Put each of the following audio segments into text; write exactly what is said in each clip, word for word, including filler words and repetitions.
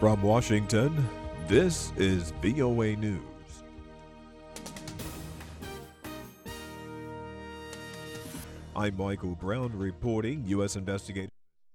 From Washington, this is V O A News. I'm Michael Brown reporting. U S investigators.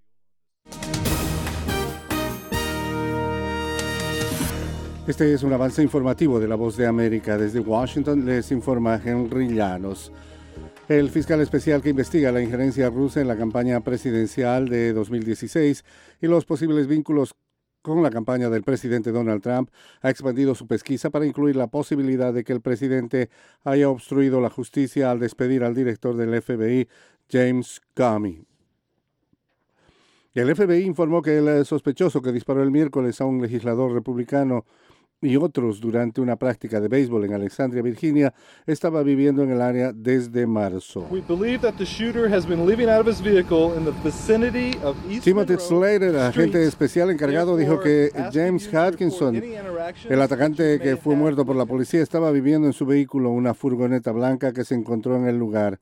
Este es un avance informativo de La Voz de América. Desde Washington les informa Henry Llanos. El fiscal especial que investiga la injerencia rusa en la campaña presidencial de dos mil dieciséis y los posibles vínculos con la campaña del presidente Donald Trump ha expandido su pesquisa para incluir la posibilidad de que el presidente haya obstruido la justicia al despedir al director del F B I, James Comey. El F B I informó que el sospechoso que disparó el miércoles a un legislador republicano y otros durante una práctica de béisbol en Alexandria, Virginia, estaba viviendo en el área desde marzo. Timothy Slater, agente especial encargado, dijo que James Hodgkinson, el atacante que fue muerto por la policía, estaba viviendo en su vehículo, una furgoneta blanca que se encontró en el lugar.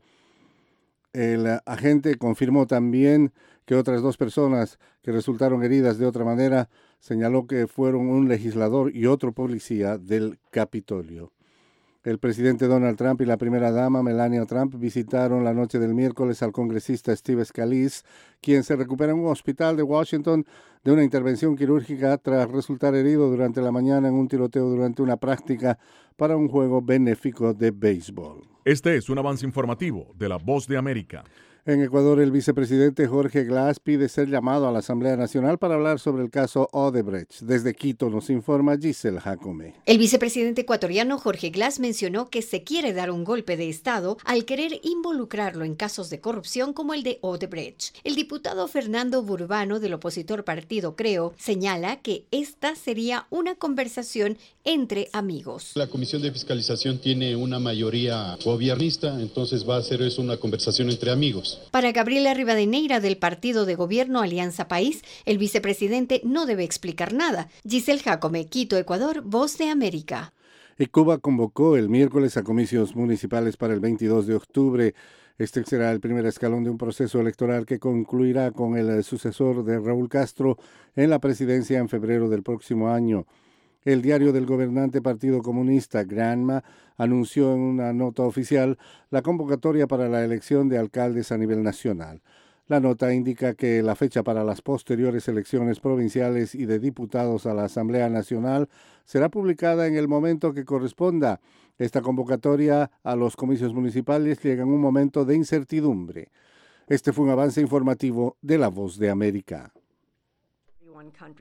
El agente confirmó también que otras dos personas que resultaron heridas de otra manera señaló que fueron un legislador y otro policía del Capitolio. El presidente Donald Trump y la primera dama Melania Trump visitaron la noche del miércoles al congresista Steve Scalise, quien se recupera en un hospital de Washington de una intervención quirúrgica tras resultar herido durante la mañana en un tiroteo durante una práctica para un juego benéfico de béisbol. Este es un avance informativo de La Voz de América. En Ecuador, el vicepresidente Jorge Glass pide ser llamado a la Asamblea Nacional para hablar sobre el caso Odebrecht. Desde Quito nos informa Giselle Jacome. El vicepresidente ecuatoriano Jorge Glass mencionó que se quiere dar un golpe de Estado al querer involucrarlo en casos de corrupción como el de Odebrecht. El diputado Fernando Burbano del opositor partido Creo señala que esta sería una conversación entre amigos. La Comisión de Fiscalización tiene una mayoría gobiernista, entonces va a ser eso una conversación entre amigos. Para Gabriela Rivadeneira del partido de gobierno Alianza País, el vicepresidente no debe explicar nada. Giselle Jacome, Quito, Ecuador, Voz de América. Y Cuba convocó el miércoles a comicios municipales para el veintidós de octubre. Este será el primer escalón de un proceso electoral que concluirá con el sucesor de Raúl Castro en la presidencia en febrero del próximo año. El diario del gobernante Partido Comunista, Granma, anunció en una nota oficial la convocatoria para la elección de alcaldes a nivel nacional. La nota indica que la fecha para las posteriores elecciones provinciales y de diputados a la Asamblea Nacional será publicada en el momento que corresponda. Esta convocatoria a los comicios municipales llega en un momento de incertidumbre. Este fue un avance informativo de La Voz de América.